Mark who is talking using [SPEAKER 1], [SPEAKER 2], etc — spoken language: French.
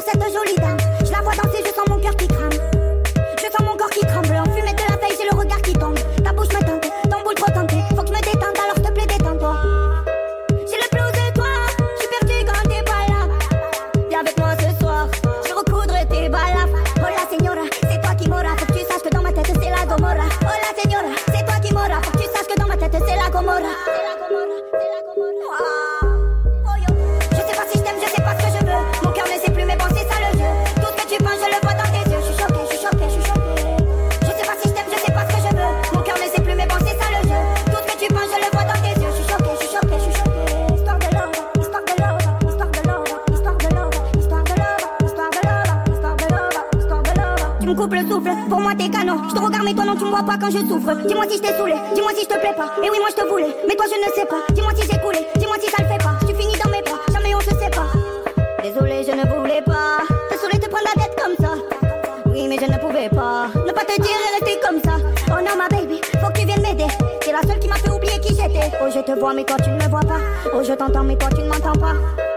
[SPEAKER 1] cette jolie dame. Je la vois danser, je sens mon cœur qui crame. Je sens mon corps qui tremble. En fumée de la veille, j'ai le regard qui tombe. Ta bouche me tente, ton boule trop tentée. Faut que je me détende, alors s'il te plaît détends-toi. J'ai le blues de toi, je suis perdu quand t'es pas là. Viens avec moi ce soir, je recoudre tes balafres. Hola señora, c'est toi qui m'aura. Faut que tu saches que dans ma tête c'est la Gomorra. Hola señora, c'est toi qui m'aura. Faut que tu saches que dans ma tête c'est la Gomorra. Je sais pas si je t'aime, je sais pas ce que je veux. Mon cœur ne sait plus mais bon c'est ça le jeu. Tout ce que tu penses je le vois dans tes yeux. Je suis choquée, je suis choquée, je suis choquée. Je sais pas si je t'aime, je sais pas ce que je veux. Mon cœur ne sait plus mais bon c'est ça le jeu. Tout ce que tu penses je le vois dans tes yeux. Je suis choquée, je suis choquée, je suis choquée. Histoire de love, histoire de love, histoire de love, histoire de love, histoire de love, histoire de love, histoire de love, histoire de love. Tu me coupes le souffle, pour moi t'es canon. Je te regarde mais toi non tu me vois pas quand je souffre. Dis-moi si je t'ai saoulé, dis-moi si je te plais pas. Et oui moi je te voulais, mais toi je ne sais pas. Dis-moi si j'ai coulé, dis-moi si ça le fait pas. Tu finis dans mes bras, jamais on se sépare. Désolé je ne voulais pas te saouler, te prendre la tête comme ça. Oui mais je ne pouvais pas ne pas te dire et rester comme ça. Oh non ma baby, faut que tu viennes m'aider. C'est la seule qui m'a fait oublier qui j'étais. Oh je te vois mais toi tu ne me vois pas. Oh je t'entends mais toi tu ne m'entends pas.